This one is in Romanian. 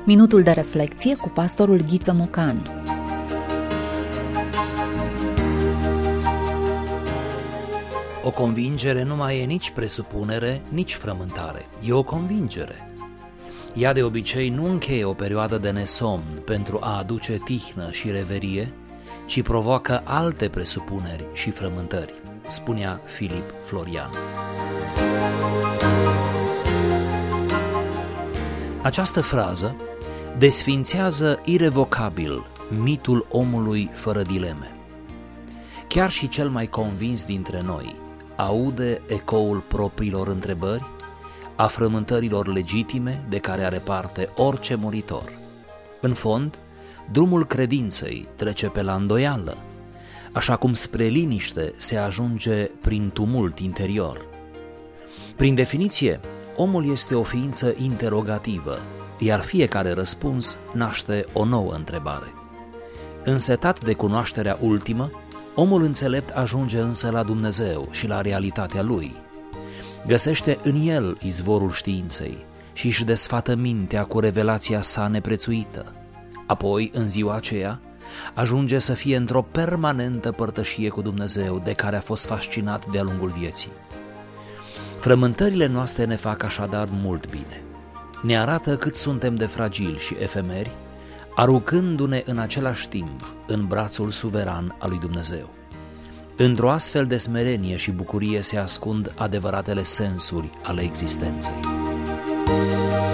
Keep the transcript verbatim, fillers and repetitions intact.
Minutul de reflecție cu pastorul Ghiță Mocan. O convingere nu mai e nici presupunere, nici frământare. E o convingere. Ea de obicei nu încheie o perioadă de nesomn pentru a aduce tihnă și reverie, ci provoacă alte presupuneri și frământări, spunea Filip Florian. Această frază desfințează irevocabil mitul omului fără dileme. Chiar și cel mai convins dintre noi aude ecoul propriilor întrebări, a frământărilor legitime de care are parte orice muritor. În fond, drumul credinței trece pe la îndoială, așa cum spre liniște se ajunge prin tumult interior. Prin definiție, omul este o ființă interogativă, iar fiecare răspuns naște o nouă întrebare. Însetat de cunoașterea ultimă, omul înțelept ajunge însă la Dumnezeu și la realitatea Lui. Găsește în El izvorul științei și își desfată mintea cu revelația sa neprețuită. Apoi, în ziua aceea, ajunge să fie într-o permanentă părtășie cu Dumnezeu de care a fost fascinat de-a lungul vieții. Frământările noastre ne fac așadar mult bine. Ne arată cât suntem de fragili și efemeri, aruncându-ne în același timp în brațul suveran al lui Dumnezeu. Într-o astfel de smerenie și bucurie se ascund adevăratele sensuri ale existenței.